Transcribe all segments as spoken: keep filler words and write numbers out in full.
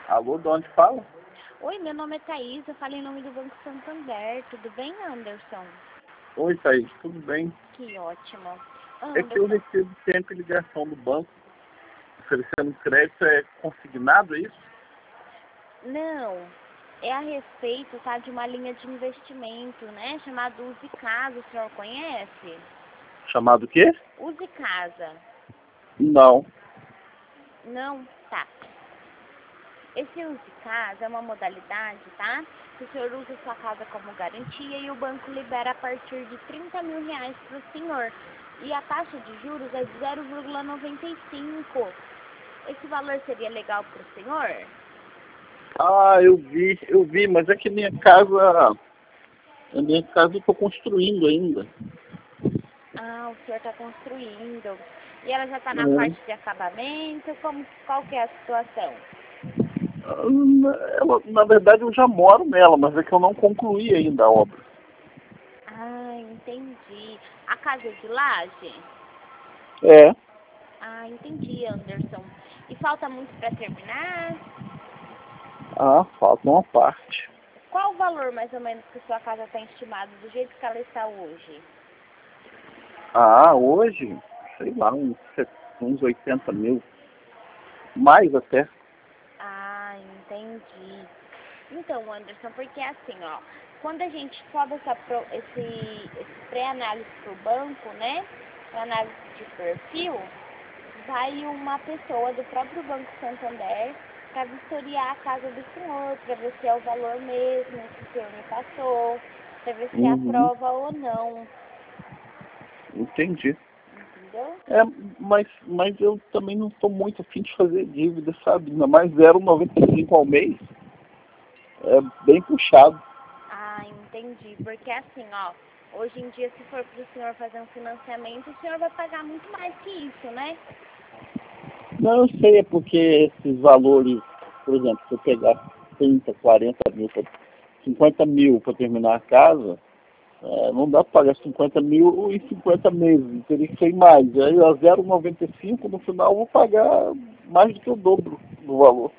Alô, de onde fala? Oi, meu nome é Thaís, eu falo em nome do Banco Santander. Tudo bem, Anderson? Oi, Thaís, tudo bem? Que ótimo. É que eu Anderson, recebo sempre ligação do banco oferecendo crédito, é consignado, é isso? não, é a respeito, tá, de uma linha de investimento, né, chamada Use Casa, o senhor conhece? Chamado o quê? Use Casa. Não. Não? Tá. Esse Use Casa é uma modalidade, tá, que o senhor usa sua casa como garantia e o banco libera a partir de trinta mil reais para o senhor. E a taxa de juros é de zero vírgula noventa e cinco. Esse valor seria legal para o senhor? Ah, eu vi, eu vi, mas é que minha casa, a minha casa eu estou construindo ainda. Ah, o senhor está construindo. E ela já está na É. parte de acabamento? Como, qual que é a situação? Ah, ela, na verdade eu já moro nela, mas é que eu não concluí ainda a obra. Ah, entendi. A casa é de laje? É. Ah, entendi, Anderson. E falta muito para terminar? Ah, falta uma parte. Qual o valor, mais ou menos, que sua casa está estimado do jeito que ela está hoje? Ah, hoje, sei lá, uns, uns oitenta mil. Mais até. Ah, entendi. Então, Anderson, porque assim, ó, quando a gente sobe essa pro, esse, esse pré-análise para o banco, né, análise de perfil, vai uma pessoa do próprio Banco Santander para vistoriar a casa do senhor, para ver se é o valor mesmo que o senhor me passou, para ver se Uhum. aprova ou não, Entendi. entendeu? É, mas, mas eu também não estou muito afim de fazer dívida, sabe? Ainda mais zero vírgula noventa e cinco ao mês. É bem puxado. Ah, entendi. Porque assim, ó, hoje em dia, se for para o senhor fazer um financiamento, o senhor vai pagar muito mais que isso, né? Não, eu sei, é porque esses valores, por exemplo, se eu pegar trinta, quarenta mil, cinquenta mil para terminar a casa, é, não dá para pagar cinquenta mil em cinquenta meses, teria que ser mais. Aí a zero vírgula noventa e cinco no final eu vou pagar mais do que o dobro do valor.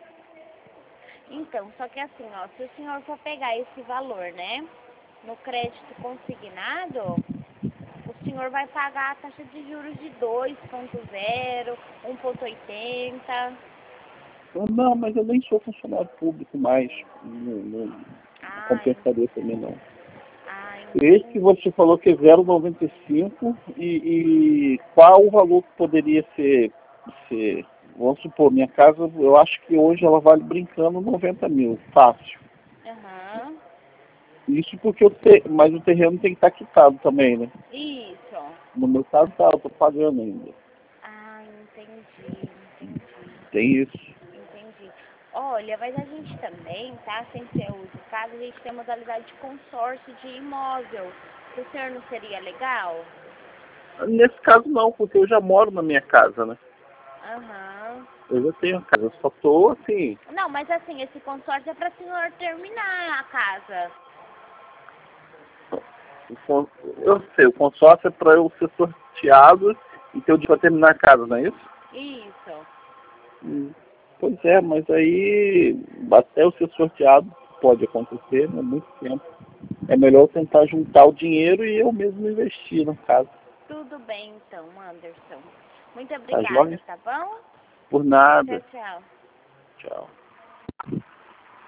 Então, só que assim, ó, se o senhor for pegar esse valor, né, no crédito consignado, o senhor vai pagar a taxa de juros de dois ponto zero, um ponto oitenta. Não, mas eu nem sou funcionário público mais. Não, não Ah, en- compensaria também não. ah, Esse que entendi. você falou que é zero vírgula noventa e cinco e, e qual o valor que poderia ser, ser, vamos supor, minha casa, eu acho que hoje ela vale brincando noventa mil, fácil. Aham. Isso porque o te, mas o terreno tem que estar quitado também, né? Isso. No meu caso tá, eu tô pagando ainda. Ah, entendi, entendi. Tem isso. Entendi. Olha, mas a gente também, tá? Sem ser uso caso, a gente tem a modalidade de consórcio de imóvel. O senhor não seria legal? Nesse caso não, porque eu já moro na minha casa, né? Aham. Eu já tenho a casa, eu só tô assim. Não, mas assim, esse consórcio é para o senhor terminar a casa. o con- Eu sei, o consórcio é para eu ser sorteado e ter o dia para terminar a casa, não é isso? Isso. Hum, Pois é, mas aí até eu ser sorteado pode acontecer, né? Muito tempo. É melhor eu tentar juntar o dinheiro e eu mesmo investir na casa. Tudo bem então, Anderson. Muito Tá obrigada, joia? tá bom? Por Tchau, nada. tchau. Tchau.